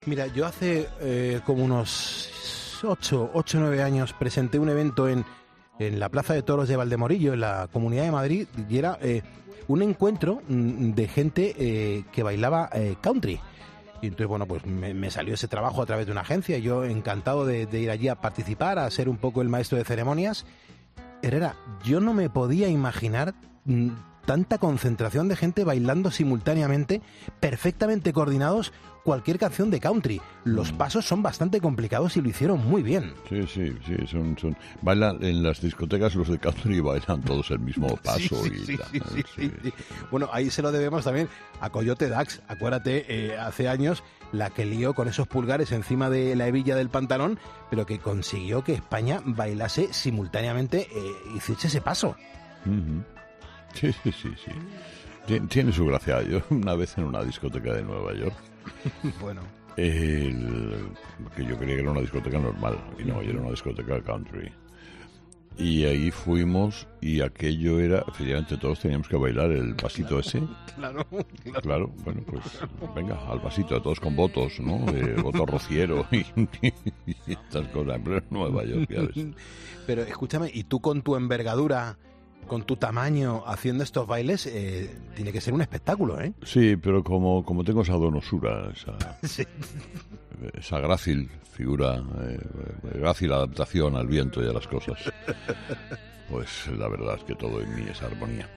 Mira, yo hace como unos 8 o 9 años presenté un evento en la Plaza de Toros de Valdemorillo, en la Comunidad de Madrid, y era un encuentro de gente que bailaba country. Y entonces, bueno, pues me salió ese trabajo a través de una agencia, y yo encantado de ir allí a participar, a ser un poco el maestro de ceremonias. Herrera, yo no me podía imaginar tanta concentración de gente bailando simultáneamente, perfectamente coordinados, cualquier canción de country. Los pasos son bastante complicados y lo hicieron muy bien. Sí, bailan en las discotecas, los de country bailan todos el mismo paso. Sí. Bueno, ahí se lo debemos también a Coyote Dax. Acuérdate, hace años, la que lió con esos pulgares encima de la hebilla del pantalón, pero que consiguió que España bailase simultáneamente, hiciese ese paso. Uh-huh. Sí. Tiene su gracia. Yo una vez en una discoteca de Nueva York, bueno, que yo creía que era una discoteca normal, y no, era una discoteca country. Y ahí fuimos, y aquello era, efectivamente, todos teníamos que bailar el pasito ese. Claro, bueno, pues venga, al pasito, todos con votos, ¿no? Voto rociero y estas cosas, pero en Nueva York, ya ves. Pero escúchame, ¿y tú con tu envergadura, con tu tamaño, haciendo estos bailes, tiene que ser un espectáculo, ¿eh? Sí, pero como tengo esa donosura, esa grácil figura, grácil adaptación al viento y a las cosas, pues la verdad es que todo en mí es armonía.